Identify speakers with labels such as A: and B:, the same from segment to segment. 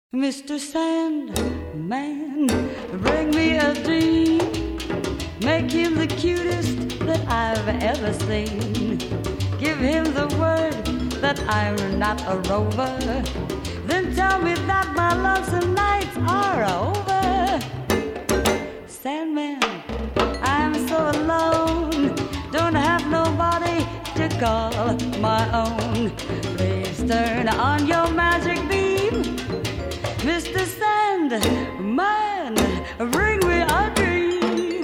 A: Mr. Sandman, bring me a dream. Make him the cutest that I've ever seen. Give him the word that I'm not a rover. Then tell me that my lonesome nights are over. Sandman, I'm so alone. Don't have nobody to call my own. Please turn on your magic beam. Mr. Sandman, bring me a dream.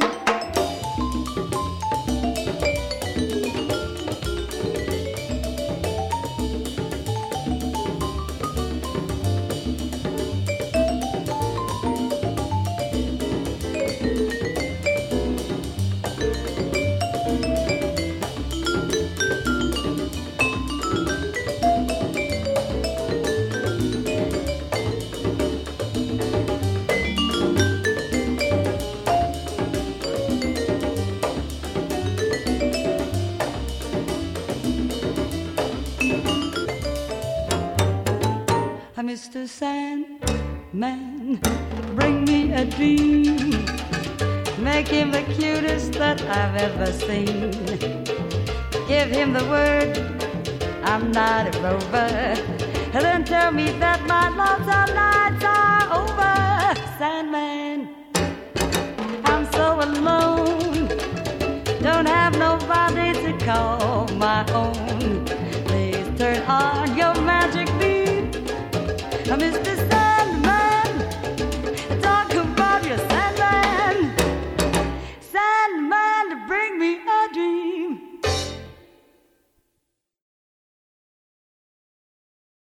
A: Mr. Sandman, bring me a dream. Make him the cutest that I've ever seen. Give him the word, I'm not a rover. And then tell me that my lonesome nights are over. Sandman, I'm so alone. Don't have nobody to call my own. Please turn on your magic beam. Mr.